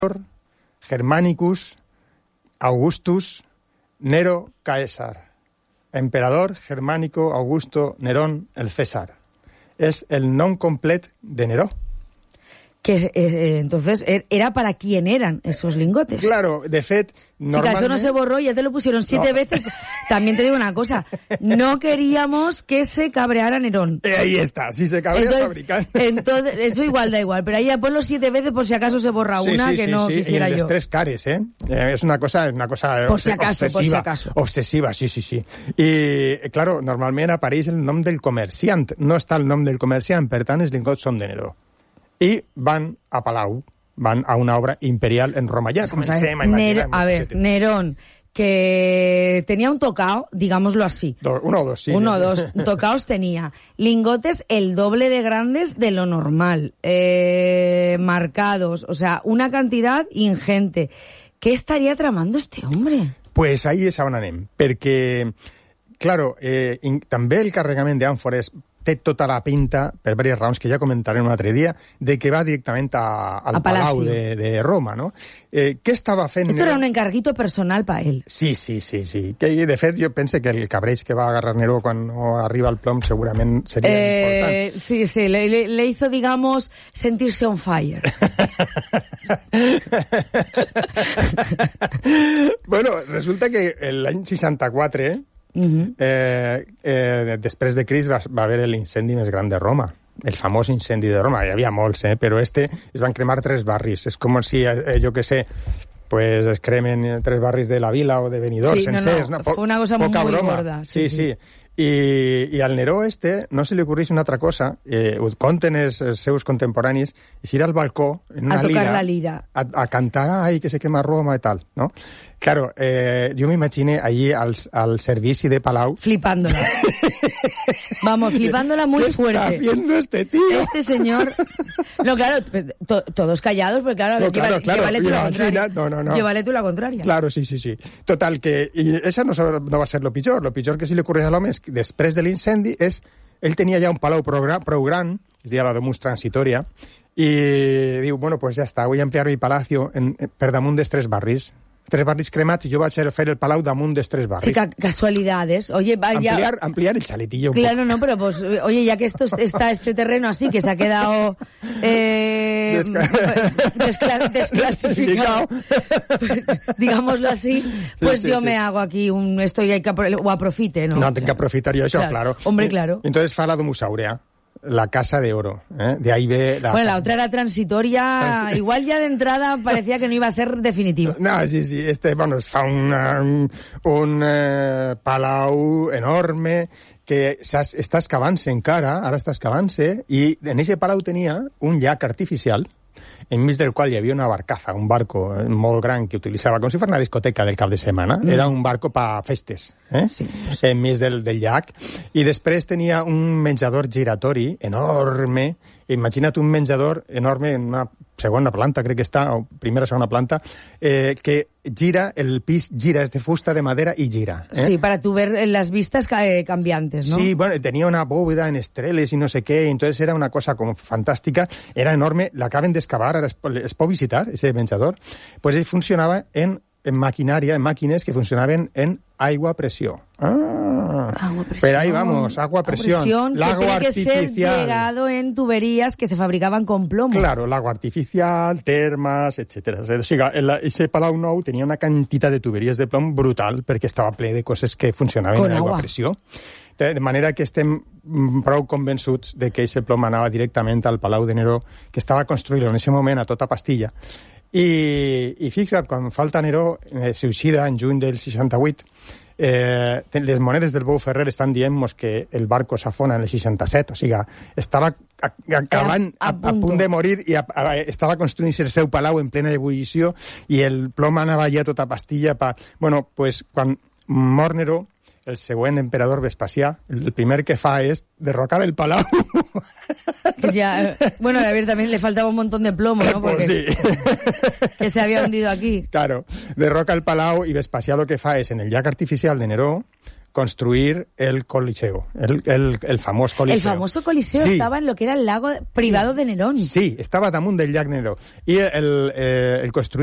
Germanicus Augustus Nero Caesar. Emperador Germánico Augusto Nerón el César. És el nom complet de Neró. Que entonces era para quién eran esos lingotes. Claro, de fet, normalmente... Chica, eso no se borró, ya te lo pusieron 7 veces. También te digo una cosa, no queríamos que se cabreara Nerón. Ahí está, si se cabrea el fabricante. Entonces, eso igual da igual, pero ahí ya ponlo 7 veces por si acaso se borra una que no quisiera yo. Y en les 3 cares, es una cosa por si acaso, obsessiva, sí. I, claro, normalment apareix el nom del comerciant, no està el nom del comerciant, per tant, els lingots són de Neró. I van a Palau, van a una obra imperial en Roma. Ya comencem a imaginar... A ver, Nerón, que tenía un tocao, digámoslo así. Uno o dos, sí. Uno o dos tocaos tenía. Lingotes el doble de grandes de lo normal. Marcados, o sea, una cantidad ingente. ¿Qué estaría tramando este hombre? Pues ahí és on anem, perquè, claro, també el carregament d'àmfores té tota la pinta, per diverses raons que ja comentaré un altre dia, de que va directament al Palau de Roma, ¿no? Què estava fent... Esto era un encarguito personal para él. Sí. Que, de fet, jo penso que el cabreig que va agarrar Neró quan arriba al plom segurament seria important. Sí, le hizo, digamos, sentirse on fire. Bueno, resulta que l'any 64... després de Crist va haver l'incendi més gran de Roma, el famós incendi de Roma. Hi havia molts, però es van cremar 3 barris. És com si, jo que sé, pues es cremen 3 barris de la Vila o de Benidorm sencers. No, fue una cosa muy gorda. Sí. I al Neró no se li ocorreix una altra cosa, ho conten els seus contemporanis, és ir al balcó en una lira, a cantar, ai, que se quema Roma i tal, ¿no? Claro, yo me imaginé allí al servici de Palau... Flipándola. Vamos, flipándola muy fuerte. ¿Qué está haciendo este tío? Este señor... No, claro, todos callados, porque claro, llévale tú la contraria. No. Llévale tú la contraria. Claro, sí. Total, que... I això no va ser lo pitjor. Lo pitjor que sí li ocorreix a l'home és que després de l'incendi ell tenia ja un palau prou gran, es deia la Domus Transitoria, i diu, bueno, pues ja està, vull ampliar mi palacio per damunt dels 3 barris. 3 barris cremats y yo voy a fer el palau damunt dels 3 barris. Sí, casualidades. Oye, vaya... Ampliar el chaletillo. Claro, no, pero pues, oye, ya que está este terreno así, que se ha quedado desclasificado, digámoslo así, pues yo me hago aquí o aprofite, ¿no? No, tengo que aprofitar yo eso, claro. Hombre, claro. Entonces fa la Domus Aurea. La Casa de Oro, de ahí ve... Bueno, la otra era transitoria, igual ya de entrada parecía que no iba a ser definitiva. No, sí, bueno, es fa un palau enorme que està excavant-se encara, ara està excavant-se, i en aquest palau tenia un llac artificial enmig del qual hi havia una barcaza, un barco molt gran que utilitzava com si fos una discoteca del cap de setmana. Era un barco per festes, sí. Enmig del llac. I després tenia un menjador giratori enorme. Imagina't un menjador enorme en una segona planta, crec que està, o primera o segona planta, que gira, el pis gira, és de fusta, de madera i gira. Sí, para tu ver las vistas cambiantes, ¿no? Sí, bueno, tenía una bóveda en estreles y no sé qué, entonces era una cosa como fantástica, era enorme, l'acaben d'excavar, ara es pot visitar, ese menjador, pues ell funcionava en maquinària, en màquines que funcionaven en aigua a pressió. Agua presión. Pero ahí vamos, agua a presión. Lago que artificial. Que ser llegado en tuberías que se fabricaban con plomo. Claro, lago artificial, termas, etcétera. O sigui, ese Palau Nou tenia una quantitat de tuberies de plom brutal perquè estava ple de coses que funcionaven en aigua a pressió. De manera que estem prou convençuts de que aquest plom anava directament al Palau de Neró, que estava construït en aquest moment a tota pastilla. I fixa't, quan falta Neró, suïcida en juny del 68, les monedes del Bou Ferrer estan dient-nos que el barco s'afona en el 67, o sigui, estava acabant a punt de morir i estava construint el seu palau en plena ebullició i el plom anava ja tota pastilla. Bueno, pues quan mor Neró, el següent emperador Vespasià, el primer que fa és derrocar el palau. Bueno, a ver, también le faltaba un montón de plomo, ¿no? Porque sí. Que se había hundido aquí. Claro, derroca el palau i Vespasià lo que fa és, en el llac artificial de Neró, construir el Coliseo, el famós Coliseo. El famoso Coliseo estaba en lo que era el lago privado de Nerón. Sí, estava damunt del llac Neró. I el construir